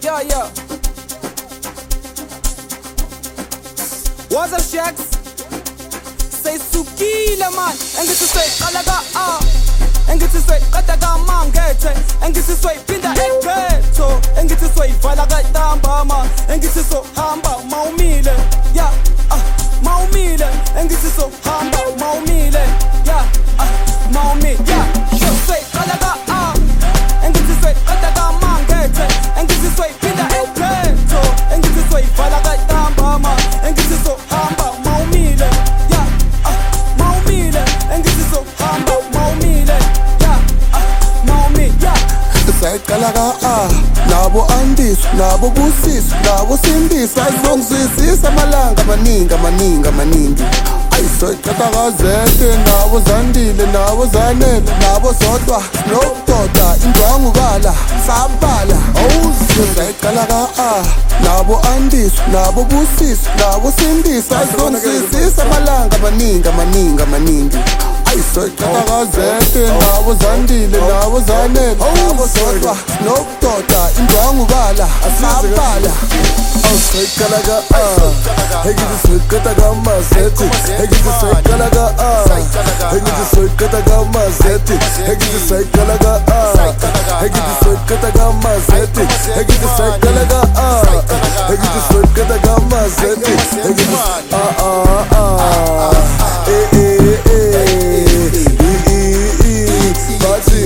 yeah. What's up, Shacks? Say sukile man, engithi soyiqalaga engithi soyiqadaga mangethe, engithi soyiphinda ekhetho, engithi soyivala kaTambama, engithi sohamba mawumile, yeah, mawumile, engithi sohamba mawumile, yeah, mawumile, yeah, soyiqalaga engithi soyiqadaga mangethe, engithi soyiphinda ekhetho, engithi soyivala kaTambama, engithi sohamba mawumile, yeah, mawumile, engithi sohamba mawumile, yeah, mawumile, yeah. Sayiqalaga nabo andiswa, nabo busiswa, nabo sindiswa, ayizongizwisisa amalanga amaningi. Ayisoyiqataqazeke, nabo zandile, nabo zanele, nabo zodwa nokudoda, indwangu bala, sabala. Sayiqalaga nabo andiswa, nabo busiswa, nabo sindiswa, ayizongizwisisa amalanga amaningi. Ayisoyiqataqazeke, nabo zandile, nabo zanele, nabo zodwa nokudoda, indwangu bala, sabala. Sayiqalaga engithi soyiqataga mazethi, engithi soyiqalaga engithi soyiqataga mazethi, engithi soyiqalaga engithi soyiqataga mazethi, engithi soyiqalaga engithi soyiqataga mazethi, engithi bathi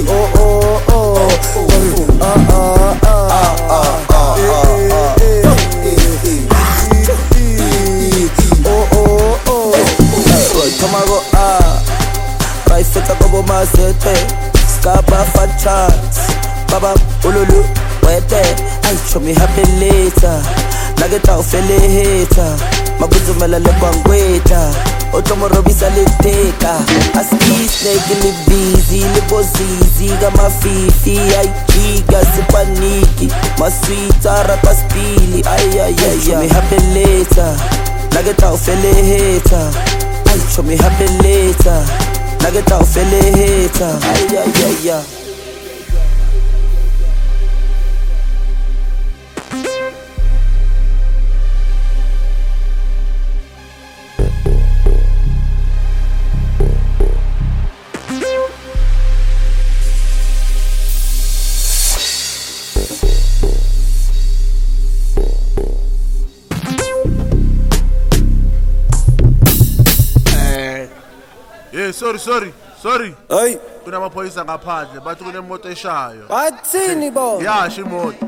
Tomago Raifeta Bobo Mazete Skaba Fachats Baba Ululu Wete Ay show me happy later Nageta ufele hater Maguzumela lebangweta Otomo robisa liteka Aski snake li busy Libo zizi Gama fifi Ay giga sipaniki Maswita rata spili Ay show me happy later Nageta ufele hater Ay, show me happy later. Nageta ufele hater. Ay. Sorry. Hey, Kunamaphoyisa ngaphandle bathi kunemoto eshayo. bathini bo? Yasho imoto.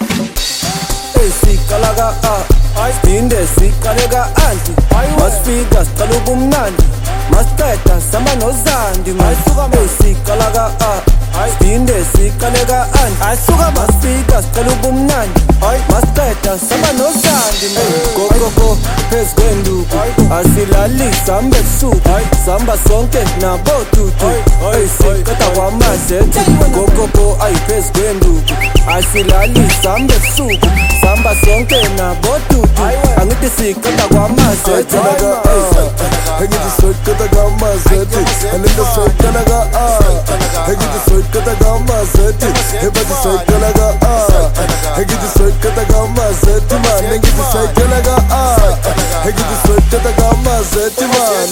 Sikalaga Inde sikalaga anti Masfika siqala ubumnandi Masqeda sama nozandi Sikalaga Inde sikalaga anti Masfika siqala ubumnandi Masqeda sama nozandi Go phezu kwenduku Asilalisa mbebusuku Samba sonke nabotutu Sikada kwamazethi Go phezu kwenduku Asilalisa mbebusuku Samba sonke nabotutu Angithi sikada kwamazethi engithi soyiqataga mazethi, angithi soyiqalaga engithi soyiqataga mazethi, ebathi soyiqalaga engithi soyiqataga mazethi man, engithi soyiqalaga engithi soyiqataga mazethi man.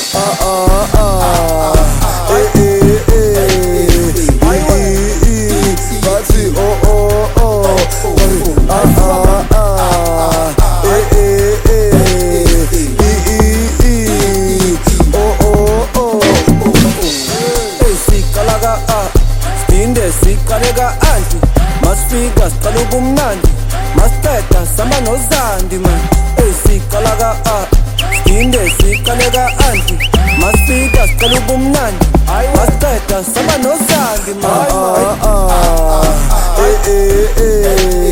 Bathi Sikalaga anti Masfika siqala ubumnandi Masqeda sama nozandi man Sikalaga Inde sikalaga anti Masfika siqala ubumnandi Masqeda sama nozandi man